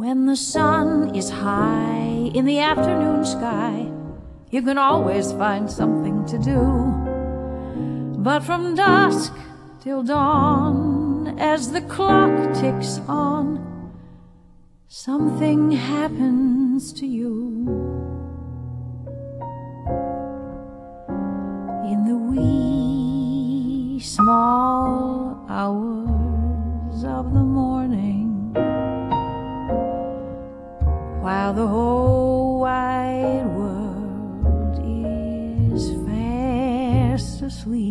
When the sun is high in the afternoon sky, you can always find something to do. But from dusk till dawn, as the clock ticks on, something happens to you. In the wee small hours of the morning, while the whole wide world is fast asleep,